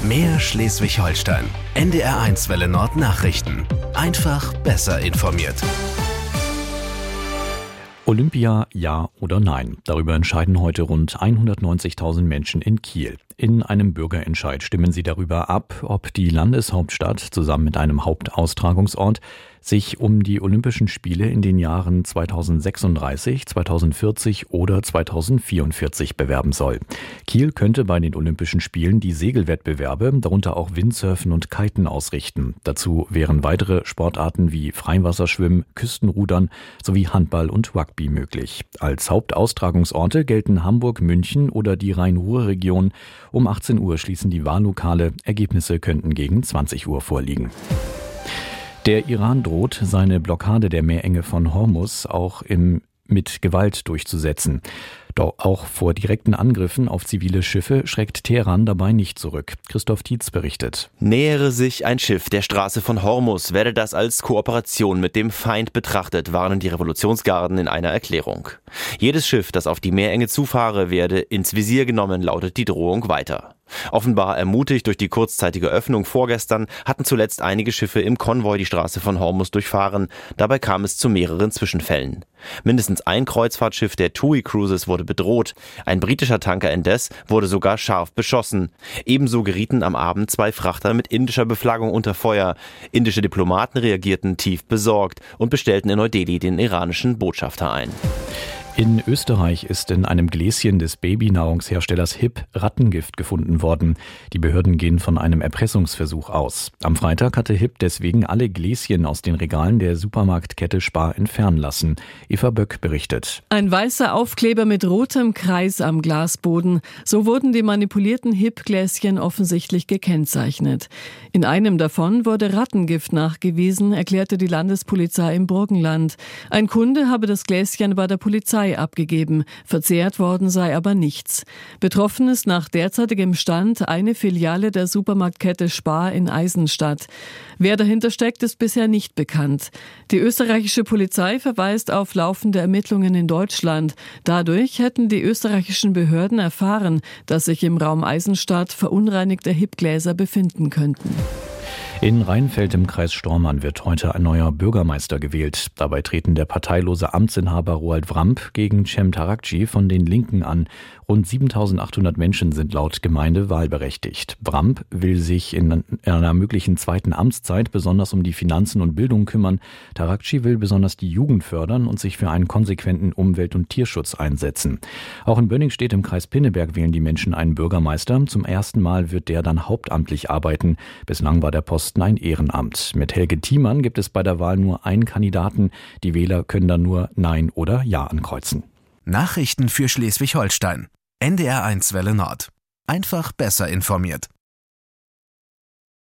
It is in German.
Mehr Schleswig-Holstein. NDR1 Welle Nord Nachrichten. Einfach besser informiert. Olympia, ja oder nein? Darüber entscheiden heute rund 190.000 Menschen in Kiel. In einem Bürgerentscheid stimmen sie darüber ab, ob die Landeshauptstadt zusammen mit einem Hauptaustragungsort sich um die Olympischen Spiele in den Jahren 2036, 2040 oder 2044 bewerben soll. Kiel könnte bei den Olympischen Spielen die Segelwettbewerbe, darunter auch Windsurfen und Kiten, ausrichten. Dazu wären weitere Sportarten wie Freiwasserschwimmen, Küstenrudern sowie Handball und Rugby möglich. Als Hauptaustragungsorte gelten Hamburg, München oder die Rhein-Ruhr-Region. Um 18 Uhr schließen die Wahllokale. Ergebnisse könnten gegen 20 Uhr vorliegen. Der Iran droht, seine Blockade der Meerenge von Hormuz auch mit Gewalt durchzusetzen. Doch auch vor direkten Angriffen auf zivile Schiffe schreckt Teheran dabei nicht zurück. Christoph Tietz berichtet. Nähere sich ein Schiff der Straße von Hormuz, werde das als Kooperation mit dem Feind betrachtet, warnen die Revolutionsgarden in einer Erklärung. Jedes Schiff, das auf die Meerenge zufahre, werde ins Visier genommen, lautet die Drohung weiter. Offenbar ermutigt durch die kurzzeitige Öffnung vorgestern, hatten zuletzt einige Schiffe im Konvoi die Straße von Hormuz durchfahren. Dabei kam es zu mehreren Zwischenfällen. Mindestens ein Kreuzfahrtschiff der TUI Cruises wurde bedroht. Ein britischer Tanker indes wurde sogar scharf beschossen. Ebenso gerieten am Abend 2 Frachter mit indischer Beflaggung unter Feuer. Indische Diplomaten reagierten tief besorgt und bestellten in Neu-Delhi den iranischen Botschafter ein. In Österreich ist in einem Gläschen des Babynahrungsherstellers HiP Rattengift gefunden worden. Die Behörden gehen von einem Erpressungsversuch aus. Am Freitag hatte HiP deswegen alle Gläschen aus den Regalen der Supermarktkette Spar entfernen lassen. Eva Böck berichtet. Ein weißer Aufkleber mit rotem Kreis am Glasboden. So wurden die manipulierten HiP-Gläschen offensichtlich gekennzeichnet. In einem davon wurde Rattengift nachgewiesen, erklärte die Landespolizei im Burgenland. Ein Kunde habe das Gläschen bei der Polizei abgegeben. Verzehrt worden sei aber nichts. Betroffen ist nach derzeitigem Stand eine Filiale der Supermarktkette Spar in Eisenstadt. Wer dahinter steckt, ist bisher nicht bekannt. Die österreichische Polizei verweist auf laufende Ermittlungen in Deutschland. Dadurch hätten die österreichischen Behörden erfahren, dass sich im Raum Eisenstadt verunreinigte HiP-Gläser befinden könnten. In Rheinfeld im Kreis Stormarn wird heute ein neuer Bürgermeister gewählt. Dabei treten der parteilose Amtsinhaber Roald Wramp gegen Cem Tarakci von den Linken an. Rund 7.800 Menschen sind laut Gemeinde wahlberechtigt. Wramp will sich in einer möglichen zweiten Amtszeit besonders um die Finanzen und Bildung kümmern. Tarakci will besonders die Jugend fördern und sich für einen konsequenten Umwelt- und Tierschutz einsetzen. Auch in Bönningstedt im Kreis Pinneberg wählen die Menschen einen Bürgermeister. Zum ersten Mal wird der dann hauptamtlich arbeiten. Bislang war der Posten ein Ehrenamt. Mit Helge Thiemann gibt es bei der Wahl nur einen Kandidaten. Die Wähler können dann nur Nein oder Ja ankreuzen. Nachrichten für Schleswig-Holstein. NDR1 Welle Nord. Einfach besser informiert.